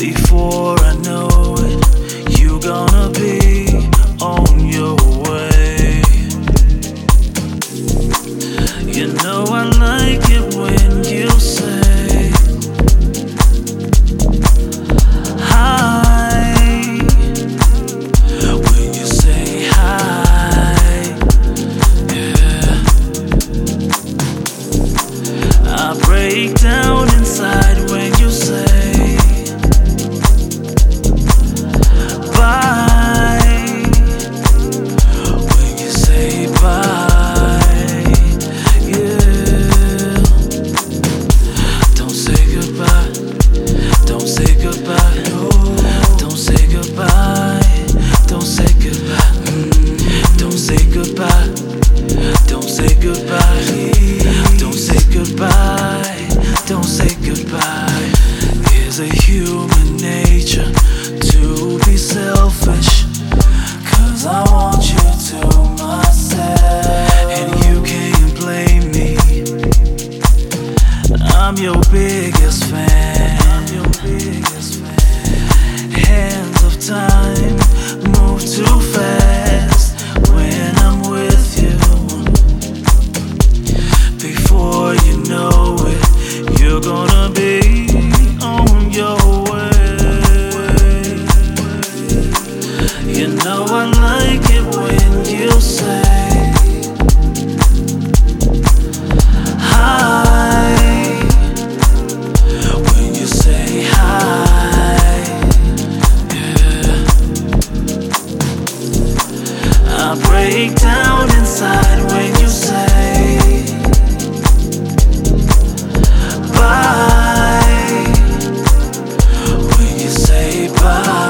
Before I know it, you gonna be on your way. You know I like it when you say hi. When you say hi, yeah. I break down inside when you say don't say goodbye. Is a human nature to be selfish, 'cause I want you to myself, and you can't blame me. I'm your biggest fan. Hands of time move too fast when I'm with you. Before you know it, you're gonna be on your way. You know I like it when you say hi. When you say hi, yeah. I break down inside when you say bye. When you say bye.